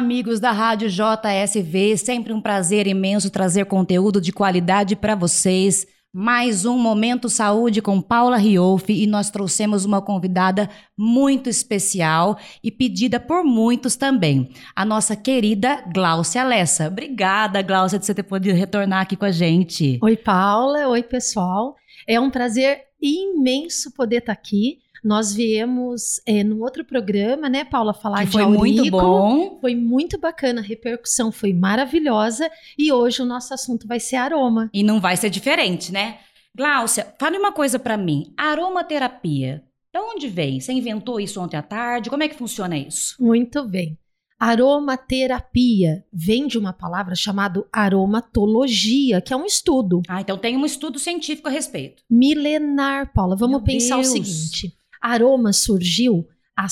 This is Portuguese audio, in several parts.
amigos da Rádio JSV, sempre um prazer imenso trazer conteúdo de qualidade para vocês. Mais um Momento Saúde com Paula Riolfi e nós trouxemos uma convidada muito especial e pedida por muitos também, a nossa querida Gláucia Lessa. Obrigada, Gláucia, de você ter podido retornar aqui com a gente. Oi, Paula. Oi, pessoal. É um prazer imenso poder estar aqui. Nós viemos no outro programa, né, Paula, falar de aurículo. Foi muito bom. Foi muito bacana, a repercussão foi maravilhosa e hoje o nosso assunto vai ser aroma. E não vai ser diferente, né? Gláucia, fale uma coisa pra mim. Aromaterapia, de onde vem? Você inventou isso ontem à tarde? Como é que funciona isso? Muito bem. Aromaterapia vem de uma palavra chamada aromatologia, que é um estudo. Então tem um estudo científico a respeito. Milenar, Paula. Vamos pensar o seguinte. Aroma surgiu há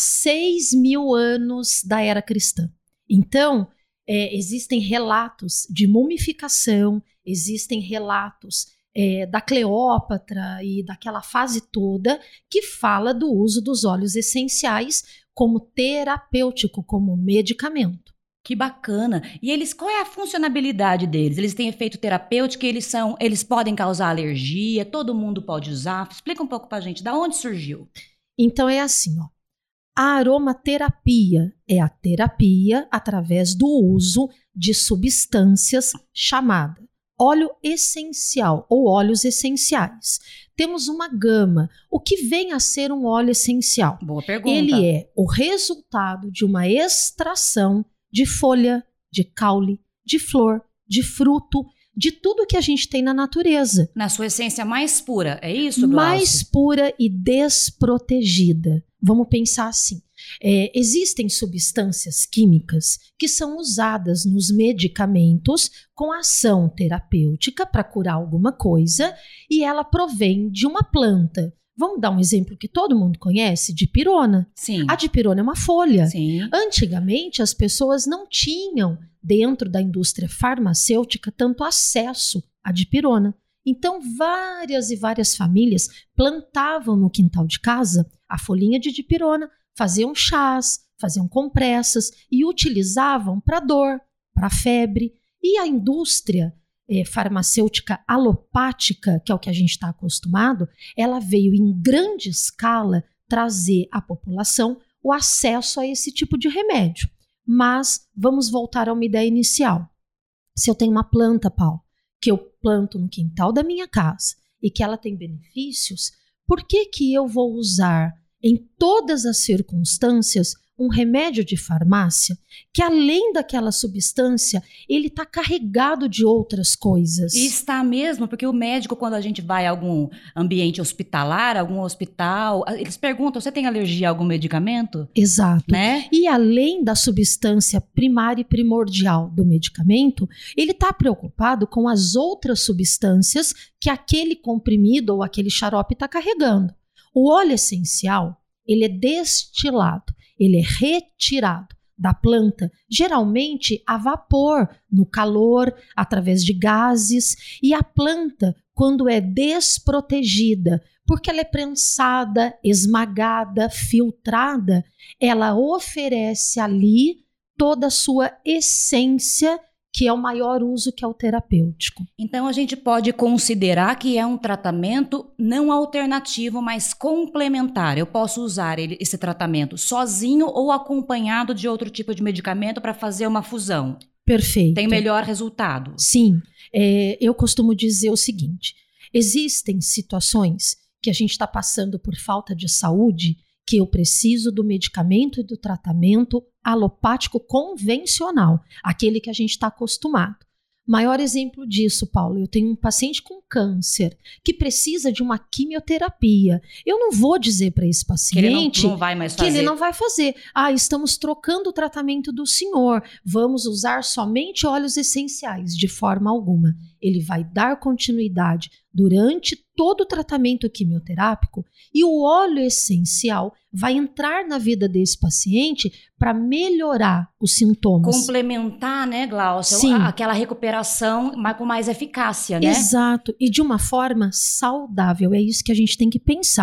6.000 anos da era cristã. Então, existem relatos de mumificação, existem relatos da Cleópatra e daquela fase toda que fala do uso dos óleos essenciais como terapêutico, como medicamento. Que bacana. E qual é a funcionalidade deles? Eles têm efeito terapêutico, eles podem causar alergia, todo mundo pode usar. Explica um pouco pra gente, da onde surgiu? Então é assim, ó. A aromaterapia é a terapia através do uso de substâncias chamadas óleo essencial ou óleos essenciais. Temos uma gama. O que vem a ser um óleo essencial? Boa pergunta. Ele é o resultado de uma extração de folha, de caule, de flor, de fruto, de tudo que a gente tem na natureza. Na sua essência mais pura, é isso, Gláucia? Mais pura e desprotegida. Vamos pensar assim. Existem substâncias químicas que são usadas nos medicamentos com ação terapêutica para curar alguma coisa e ela provém de uma planta. Vamos dar um exemplo que todo mundo conhece, dipirona. Sim. A dipirona é uma folha. Sim. Antigamente, as pessoas não tinham, dentro da indústria farmacêutica, tanto acesso à dipirona. Então, várias e várias famílias plantavam no quintal de casa a folhinha de dipirona, faziam chás, faziam compressas e utilizavam para dor, para febre. E a indústria farmacêutica alopática, que é o que a gente está acostumado, ela veio em grande escala trazer à população o acesso a esse tipo de remédio. Mas vamos voltar a uma ideia inicial. Se eu tenho uma planta, Paulo, que eu planto no quintal da minha casa e que ela tem benefícios, por que eu vou usar em todas as circunstâncias um remédio de farmácia que, além daquela substância, ele está carregado de outras coisas? E está mesmo, porque o médico, quando a gente vai a algum ambiente hospitalar, algum hospital, eles perguntam, você tem alergia a algum medicamento? Exato. Né? E além da substância primária e primordial do medicamento, ele está preocupado com as outras substâncias que aquele comprimido ou aquele xarope está carregando. O óleo essencial, ele é destilado, ele é retirado da planta, geralmente a vapor, no calor, através de gases, e a planta, quando é desprotegida, porque ela é prensada, esmagada, filtrada, ela oferece ali toda a sua essência, que é o maior uso, que é o terapêutico. Então a gente pode considerar que é um tratamento não alternativo, mas complementar. Eu posso usar esse tratamento sozinho ou acompanhado de outro tipo de medicamento para fazer uma fusão. Perfeito. Tem melhor resultado. Sim. Eu costumo dizer o seguinte, existem situações que a gente está passando por falta de saúde, que eu preciso do medicamento e do tratamento alopático convencional, aquele que a gente está acostumado. Maior exemplo disso, Paulo, eu tenho um paciente com câncer que precisa de uma quimioterapia. Eu não vou dizer para esse paciente que ele não vai mais fazer. Que ele não vai fazer. Estamos trocando o tratamento do senhor, vamos usar somente óleos essenciais, de forma alguma. Ele vai dar continuidade durante todo o tratamento quimioterápico e o óleo essencial vai entrar na vida desse paciente para melhorar os sintomas. Complementar, né, Gláucia? Sim. Aquela recuperação com mais eficácia, né? Exato. E de uma forma saudável. É isso que a gente tem que pensar.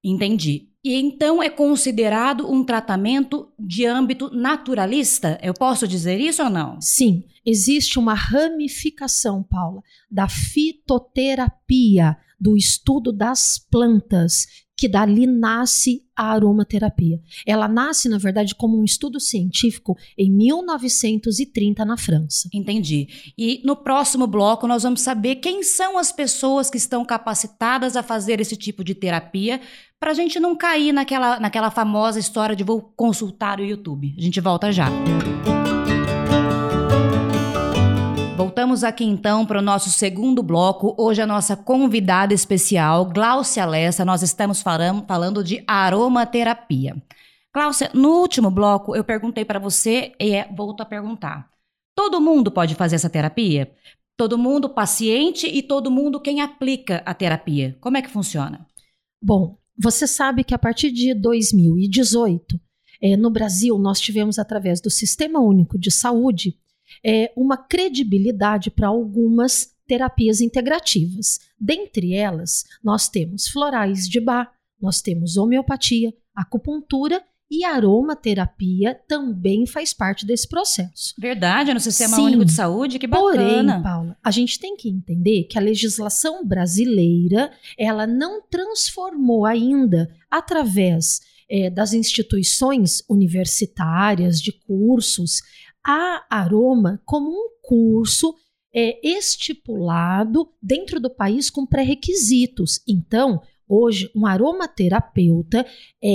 Entendi. E então é considerado um tratamento de âmbito naturalista? Eu posso dizer isso ou não? Sim, existe uma ramificação, Paula, da fitoterapia, do estudo das plantas, que dali nasce a aromaterapia. Ela nasce, na verdade, como um estudo científico em 1930 na França. Entendi. E no próximo bloco nós vamos saber quem são as pessoas que estão capacitadas a fazer esse tipo de terapia, para a gente não cair naquela famosa história de vou consultar o YouTube. A gente volta já. Voltamos aqui então para o nosso segundo bloco. Hoje a nossa convidada especial, Gláucia Lessa, nós estamos falando de aromaterapia. Gláucia, no último bloco eu perguntei para você e volto a perguntar. Todo mundo pode fazer essa terapia? Todo mundo paciente e todo mundo quem aplica a terapia? Como é que funciona? Bom, você sabe que a partir de 2018, no Brasil, nós tivemos, através do Sistema Único de Saúde, uma credibilidade para algumas terapias integrativas. Dentre elas, nós temos florais de Bach, nós temos homeopatia, acupuntura e aromaterapia também faz parte desse processo. Verdade, no Sistema Único de Saúde, que bacana. Porém, Paula, a gente tem que entender que a legislação brasileira, ela não transformou ainda, através das instituições universitárias, de cursos, a aroma como um curso estipulado dentro do país com pré-requisitos. Então, hoje, um aromaterapeuta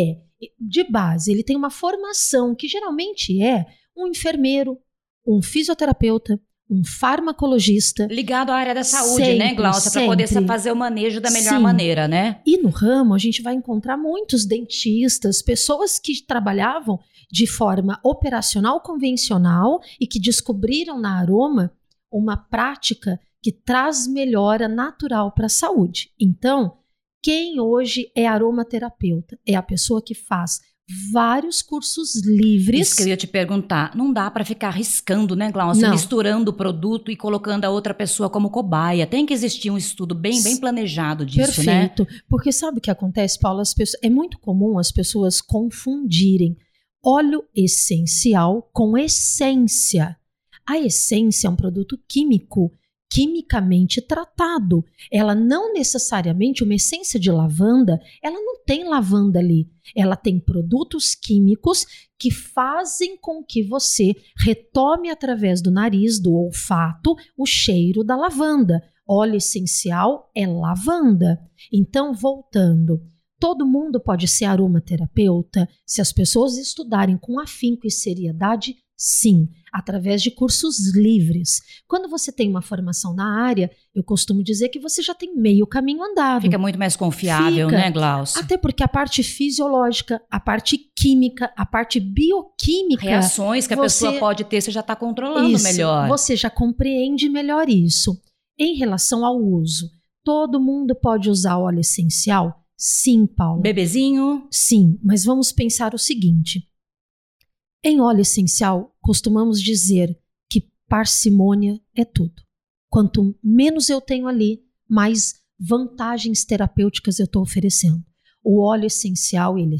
de base, ele tem uma formação que geralmente é um enfermeiro, um fisioterapeuta, um farmacologista. Ligado à área da saúde, sempre, né, Gláucia? Para poder fazer o manejo da melhor maneira, né? E no ramo, a gente vai encontrar muitos dentistas, pessoas que trabalhavam de forma operacional convencional e que descobriram na aroma uma prática que traz melhora natural para a saúde. Então, quem hoje é aromaterapeuta? É a pessoa que faz vários cursos livres. Isso que eu ia te perguntar. Não dá para ficar arriscando, né, Gláucia? Misturando o produto e colocando a outra pessoa como cobaia. Tem que existir um estudo bem planejado disso, né? Perfeito. Porque sabe o que acontece, Paula? É muito comum as pessoas confundirem óleo essencial com essência. A essência é um produto químico, quimicamente tratado. Ela não necessariamente, uma essência de lavanda, ela não tem lavanda ali. Ela tem produtos químicos que fazem com que você retome através do nariz, do olfato, o cheiro da lavanda. Óleo essencial é lavanda. Então, voltando, todo mundo pode ser aromaterapeuta se as pessoas estudarem com afinco e seriedade. Sim, através de cursos livres. Quando você tem uma formação na área, eu costumo dizer que você já tem meio caminho andado. Fica muito mais confiável, né, Gláucia? Até porque a parte fisiológica, a parte química, a parte bioquímica... Reações que a pessoa pode ter, você já está controlando melhor. Você já compreende melhor isso. Em relação ao uso, todo mundo pode usar óleo essencial? Sim, Paula. Bebezinho? Sim, mas vamos pensar o seguinte... Em óleo essencial, costumamos dizer que parcimônia é tudo. Quanto menos eu tenho ali, mais vantagens terapêuticas eu estou oferecendo. O óleo essencial, ele é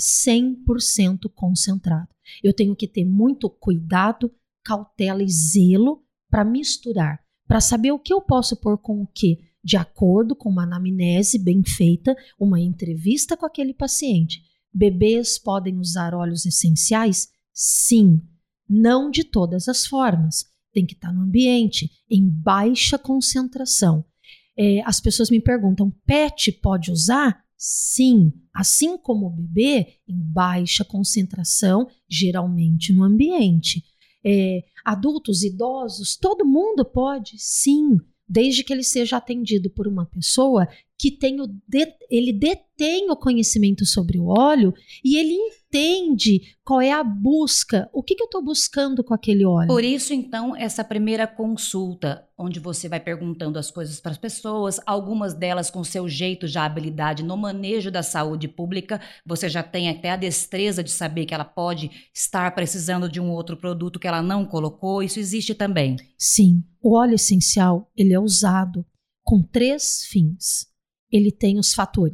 100% concentrado. Eu tenho que ter muito cuidado, cautela e zelo para misturar, para saber o que eu posso pôr com o que, de acordo com uma anamnese bem feita, uma entrevista com aquele paciente. Bebês podem usar óleos essenciais? Sim, não de todas as formas. Tem que estar no ambiente, em baixa concentração. As pessoas me perguntam, PET pode usar? Sim, assim como o bebê, em baixa concentração, geralmente no ambiente. Adultos, idosos, todo mundo pode? Sim, desde que ele seja atendido por uma pessoa que ele detém o conhecimento sobre o óleo e ele entende qual é a busca, o que eu estou buscando com aquele óleo. Por isso, então, essa primeira consulta, onde você vai perguntando as coisas para as pessoas, algumas delas com seu jeito, já habilidade no manejo da saúde pública, você já tem até a destreza de saber que ela pode estar precisando de um outro produto que ela não colocou, isso existe também. Sim, o óleo essencial, ele é usado com 3 fins. Ele tem os fatores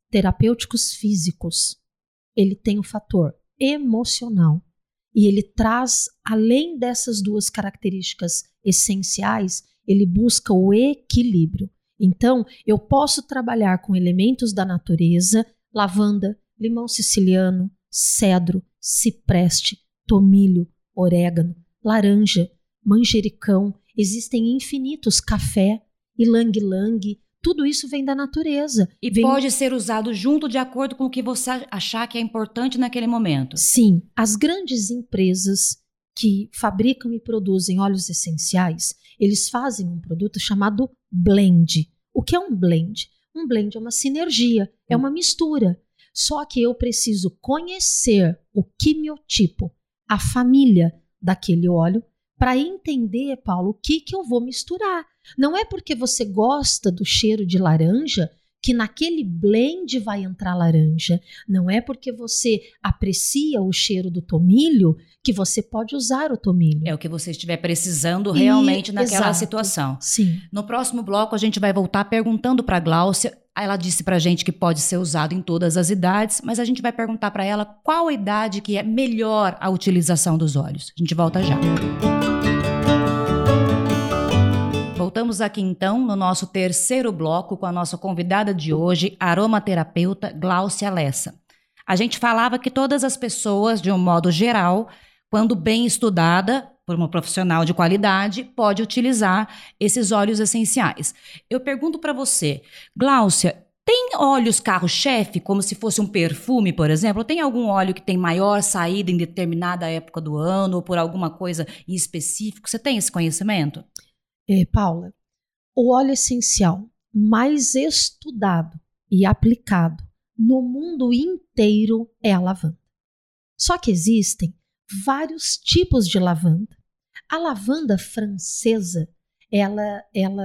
terapêuticos físicos, ele tem o fator emocional. E ele traz, além dessas duas características essenciais, ele busca o equilíbrio. Então, eu posso trabalhar com elementos da natureza, lavanda, limão siciliano, cedro, cipreste, tomilho, orégano, laranja, manjericão, existem infinitos, café, ilang-ilang, tudo isso vem da natureza. E pode ser usado junto de acordo com o que você achar que é importante naquele momento. Sim, as grandes empresas que fabricam e produzem óleos essenciais, eles fazem um produto chamado blend. O que é um blend? Um blend é uma sinergia, é uma mistura. Só que eu preciso conhecer o quimiotipo, a família daquele óleo, para entender, Paulo, o que eu vou misturar. Não é porque você gosta do cheiro de laranja que naquele blend vai entrar laranja. Não é porque você aprecia o cheiro do tomilho que você pode usar o tomilho. É o que você estiver precisando realmente naquela situação. Sim. No próximo bloco, a gente vai voltar perguntando para a Gláucia. Ela disse para a gente que pode ser usado em todas as idades, mas a gente vai perguntar para ela qual a idade que é melhor a utilização dos óleos. A gente volta já. Voltamos aqui então no nosso terceiro bloco com a nossa convidada de hoje, a aromaterapeuta Gláucia Lessa. A gente falava que todas as pessoas, de um modo geral, quando bem estudada por uma profissional de qualidade, pode utilizar esses óleos essenciais. Eu pergunto para você, Gláucia, tem óleos carro-chefe, como se fosse um perfume, por exemplo? Tem algum óleo que tem maior saída em determinada época do ano ou por alguma coisa em específico? Você tem esse conhecimento? Paula, o óleo essencial mais estudado e aplicado no mundo inteiro é a lavanda. Só que existem vários tipos de lavanda. A lavanda francesa, ela,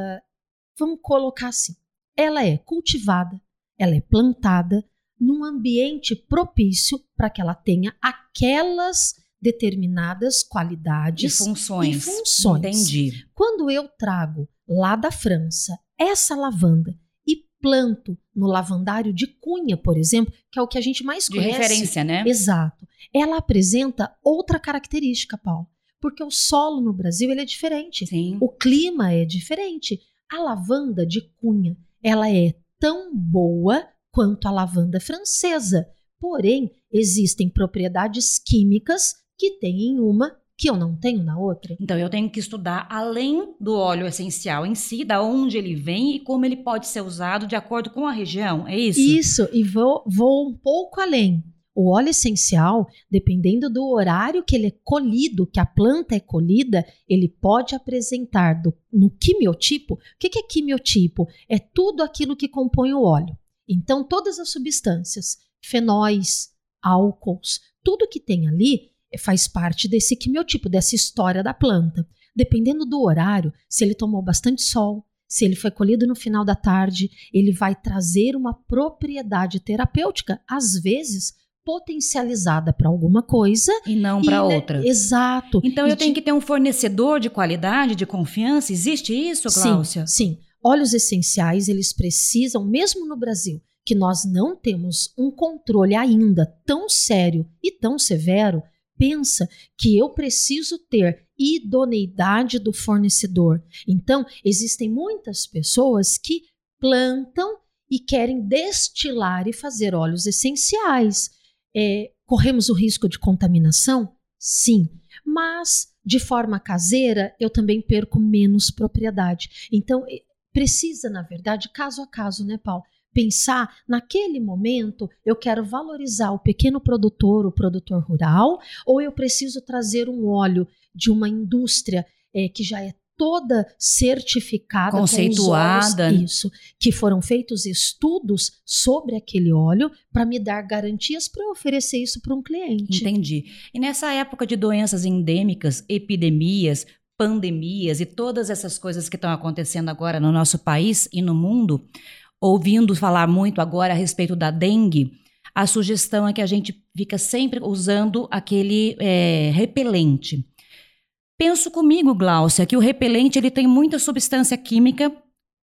vamos colocar assim, ela é cultivada, ela é plantada num ambiente propício para que ela tenha aquelas determinadas qualidades e funções. Entendi. Quando eu trago lá da França essa lavanda e planto no lavandário de Cunha, por exemplo, que é o que a gente mais conhece. De referência, né? Exato. Ela apresenta outra característica, Paulo, porque o solo no Brasil ele é diferente. Sim. O clima é diferente. A lavanda de Cunha, ela é tão boa quanto a lavanda francesa. Porém, existem propriedades químicas que tem em uma que eu não tenho na outra. Então, eu tenho que estudar além do óleo essencial em si, da onde ele vem e como ele pode ser usado de acordo com a região, é isso? Isso, e vou um pouco além. O óleo essencial, dependendo do horário que ele é colhido, que a planta é colhida, ele pode apresentar no quimiotipo. O que é quimiotipo? É tudo aquilo que compõe o óleo. Então, todas as substâncias, fenóis, álcools, tudo que tem ali faz parte desse quimiotipo, dessa história da planta. Dependendo do horário, se ele tomou bastante sol, se ele foi colhido no final da tarde, ele vai trazer uma propriedade terapêutica, às vezes potencializada para alguma coisa e não para outra. Exato. Então eu tenho que ter um fornecedor de qualidade, de confiança. Existe isso, Gláucia? Sim. Óleos essenciais, eles precisam, mesmo no Brasil, que nós não temos um controle ainda tão sério e tão severo, pensa que eu preciso ter idoneidade do fornecedor. Então, existem muitas pessoas que plantam e querem destilar e fazer óleos essenciais. Corremos o risco de contaminação? Sim, mas de forma caseira eu também perco menos propriedade. Então, precisa, na verdade, caso a caso, né, Paulo? Pensar, naquele momento, eu quero valorizar o pequeno produtor, o produtor rural, ou eu preciso trazer um óleo de uma indústria que já é toda certificada, conceituada, com isso, que foram feitos estudos sobre aquele óleo para me dar garantias para eu oferecer isso para um cliente. Entendi. E nessa época de doenças endêmicas, epidemias, pandemias e todas essas coisas que estão acontecendo agora no nosso país e no mundo, ouvindo falar muito agora a respeito da dengue, a sugestão é que a gente fica sempre usando aquele repelente. Penso comigo, Gláucia, que o repelente ele tem muita substância química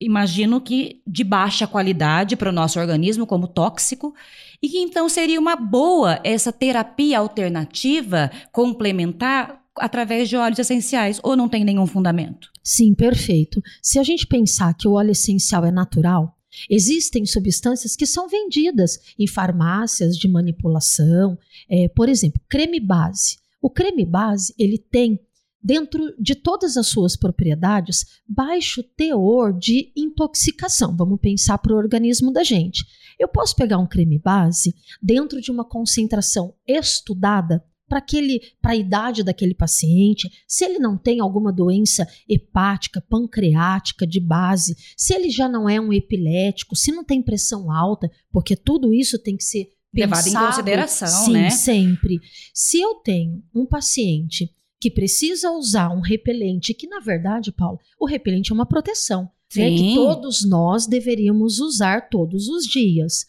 imagino que de baixa qualidade para o nosso organismo, como tóxico, e que então seria uma boa essa terapia alternativa complementar através de óleos essenciais, ou não tem nenhum fundamento? Sim, perfeito. Se a gente pensar que o óleo essencial é natural, existem substâncias que são vendidas em farmácias de manipulação, por exemplo, creme base. O creme base, ele tem, dentro de todas as suas propriedades, baixo teor de intoxicação. Vamos pensar para o organismo da gente. Eu posso pegar um creme base dentro de uma concentração estudada para a idade daquele paciente, se ele não tem alguma doença hepática, pancreática de base, se ele já não é um epilético, se não tem pressão alta, porque tudo isso tem que ser levado pensado, em consideração, sim, né? Sempre. Se eu tenho um paciente que precisa usar um repelente, que na verdade, Paula, o repelente é uma proteção, né, que todos nós deveríamos usar todos os dias.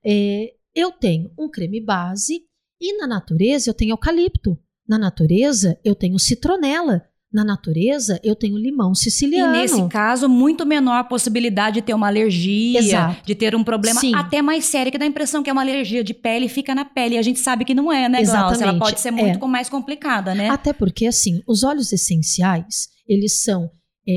Eu tenho um creme base e na natureza eu tenho eucalipto, na natureza eu tenho citronela, na natureza eu tenho limão siciliano. E nesse caso, muito menor a possibilidade de ter uma alergia, exato, de ter um problema até mais sério, que dá a impressão que é uma alergia de pele e fica na pele. E a gente sabe que não é, né, Glaucia? Ela pode ser muito mais complicada, né? Até porque, assim, os óleos essenciais, eles são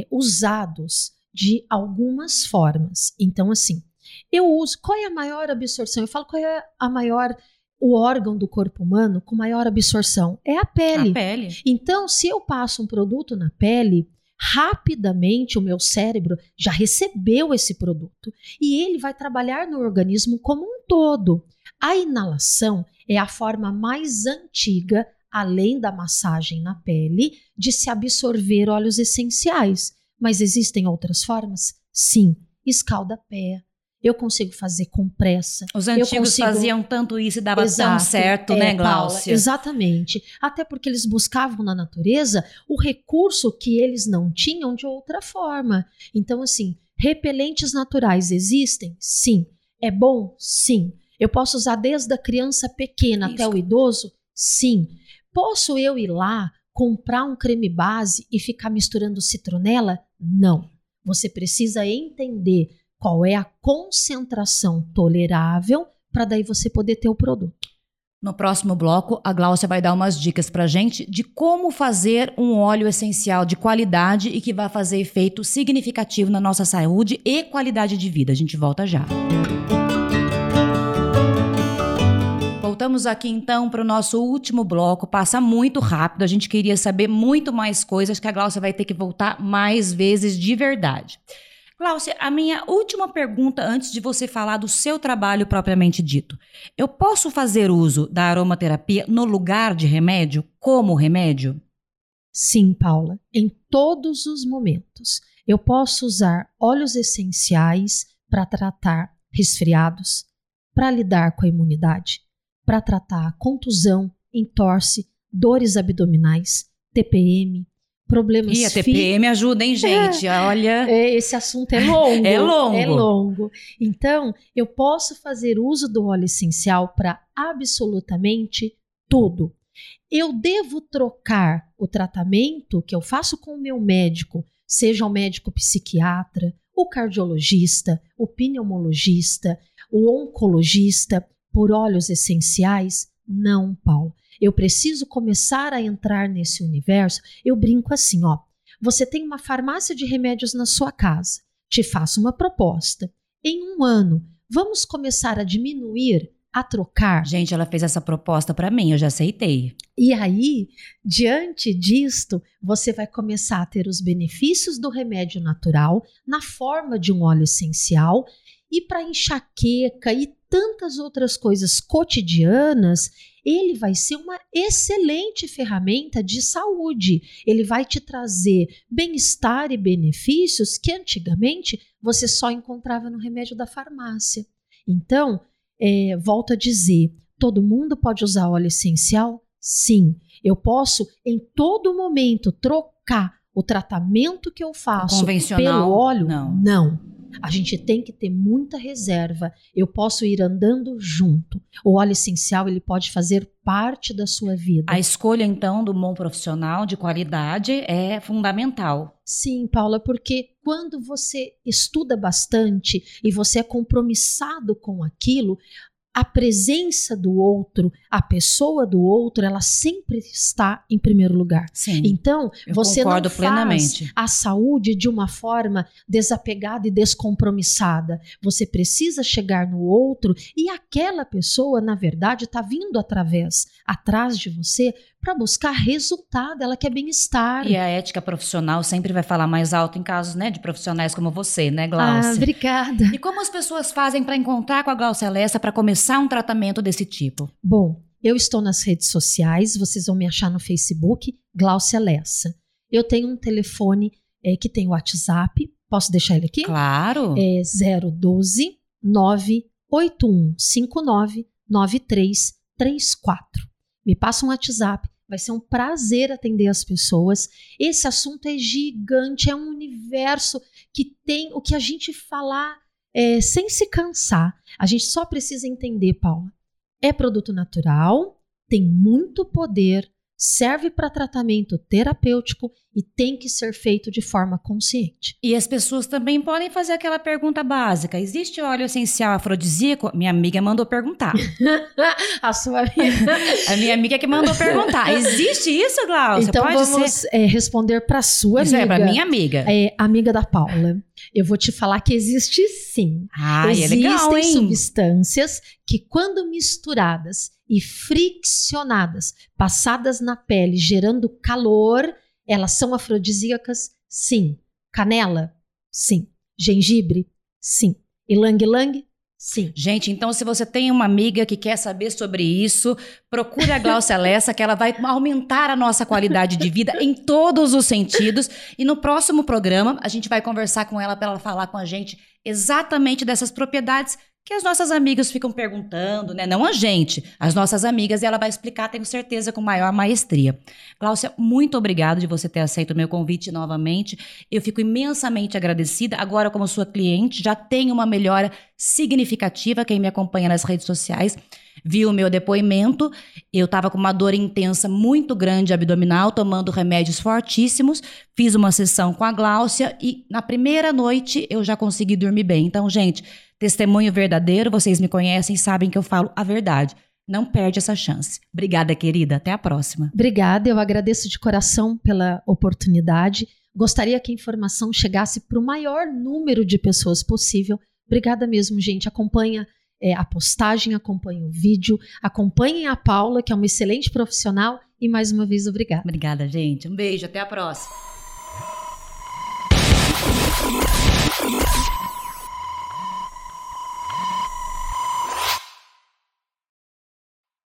usados de algumas formas. Então, assim, eu uso... Qual é a maior absorção? Eu falo qual é a maior... O órgão do corpo humano com maior absorção é a pele. A pele. Então, se eu passo um produto na pele, rapidamente o meu cérebro já recebeu esse produto e ele vai trabalhar no organismo como um todo. A inalação é a forma mais antiga, além da massagem na pele, de se absorver óleos essenciais. Mas existem outras formas? Sim, escalda-pé. Eu consigo fazer compressa. Os antigos faziam tanto isso e dava tão certo, né, Glaucia? Paula, exatamente. Até porque eles buscavam na natureza o recurso que eles não tinham de outra forma. Então, assim, repelentes naturais existem? Sim. É bom? Sim. Eu posso usar desde a criança pequena até o idoso? Sim. Posso eu ir lá, comprar um creme base e ficar misturando citronela? Não. Você precisa entender qual é a concentração tolerável para daí você poder ter o produto. No próximo bloco, a Glaucia vai dar umas dicas pra gente de como fazer um óleo essencial de qualidade e que vai fazer efeito significativo na nossa saúde e qualidade de vida. A gente volta já. Voltamos aqui então para o nosso último bloco. Passa muito rápido, a gente queria saber muito mais coisas que a Glaucia vai ter que voltar mais vezes de verdade. Glaucia, a minha última pergunta antes de você falar do seu trabalho propriamente dito. Eu posso fazer uso da aromaterapia no lugar de remédio, como remédio? Sim, Paula, em todos os momentos. Eu posso usar óleos essenciais para tratar resfriados, para lidar com a imunidade, para tratar contusão, entorse, dores abdominais, TPM, problemas físicos. E a TPM ajuda, hein, gente? Olha. Esse assunto é longo. É longo. É longo. Então, eu posso fazer uso do óleo essencial para absolutamente tudo. Eu devo trocar o tratamento que eu faço com o meu médico, seja o médico psiquiatra, o cardiologista, o pneumologista, o oncologista, por óleos essenciais? Não, Paulo. Eu preciso começar a entrar nesse universo. Eu brinco assim, ó. Você tem uma farmácia de remédios na sua casa. Te faço uma proposta. Em 1 ano, vamos começar a diminuir, a trocar? Gente, ela fez essa proposta para mim, eu já aceitei. E aí, diante disto, você vai começar a ter os benefícios do remédio natural na forma de um óleo essencial. E para enxaqueca e tantas outras coisas cotidianas, ele vai ser uma excelente ferramenta de saúde. Ele vai te trazer bem-estar e benefícios que antigamente você só encontrava no remédio da farmácia. Então, volto a dizer, todo mundo pode usar óleo essencial? Sim. Eu posso, em todo momento, trocar o tratamento que eu faço pelo óleo? Não. A gente tem que ter muita reserva. Eu posso ir andando junto. O óleo essencial, ele pode fazer parte da sua vida. A escolha, então, do bom profissional de qualidade é fundamental. Sim, Paula, porque quando você estuda bastante e você é compromissado com aquilo, a presença do outro, a pessoa do outro, ela sempre está em primeiro lugar. Sim, então, você não faz plenamente a saúde de uma forma desapegada e descompromissada. Você precisa chegar no outro e aquela pessoa, na verdade, está vindo atrás de você para buscar resultado, ela quer bem-estar. E a ética profissional sempre vai falar mais alto em casos, né, de profissionais como você, né, Gláucia? Obrigada. E como as pessoas fazem para encontrar com a Gláucia Lessa para começar um tratamento desse tipo? Bom, eu estou nas redes sociais, vocês vão me achar no Facebook, Gláucia Lessa. Eu tenho um telefone que tem o WhatsApp, posso deixar ele aqui? Claro. É 012 98159 9334. Me passa um WhatsApp, vai ser um prazer atender as pessoas. Esse assunto é gigante, é um universo que tem o que a gente falar sem se cansar. A gente só precisa entender, Paula. É produto natural, tem muito poder, serve para tratamento terapêutico e tem que ser feito de forma consciente. E as pessoas também podem fazer aquela pergunta básica: existe óleo essencial afrodisíaco? Minha amiga mandou perguntar. A sua amiga. A minha amiga que mandou perguntar. Existe isso, Gláucia? Então pode vamos ser? Responder para sua Isso amiga. é para minha amiga. Amiga da Paula. Eu vou te falar que existe sim. Existem legal, hein? Substâncias que, quando misturadas e friccionadas, passadas na pele, gerando calor, elas são afrodisíacas? Sim. Canela? Sim. Gengibre? Sim. Ilang-ilang? Sim. Gente, então se você tem uma amiga que quer saber sobre isso, procure a Gláucia Lessa, que ela vai aumentar a nossa qualidade de vida em todos os sentidos. E no próximo programa, a gente vai conversar com ela para ela falar com a gente exatamente dessas propriedades que as nossas amigas ficam perguntando, né? Não a gente, as nossas amigas, e ela vai explicar, tenho certeza, com maior maestria. Gláucia, muito obrigada de você ter aceito o meu convite novamente. Eu fico imensamente agradecida. Agora, como sua cliente, já tenho uma melhora significativa. Quem me acompanha nas redes sociais viu o meu depoimento. Eu estava com uma dor intensa muito grande abdominal, tomando remédios fortíssimos. Fiz uma sessão com a Gláucia e na primeira noite eu já consegui dormir bem. Então, gente, testemunho verdadeiro, vocês me conhecem e sabem que eu falo a verdade. Não perde essa chance. Obrigada, querida. Até a próxima. Obrigada, eu agradeço de coração pela oportunidade. Gostaria que a informação chegasse para o maior número de pessoas possível. Obrigada mesmo, gente. Acompanha a postagem, acompanhe o vídeo, acompanhem a Paula, que é uma excelente profissional, e mais uma vez, obrigada. Obrigada, gente. Um beijo, até a próxima.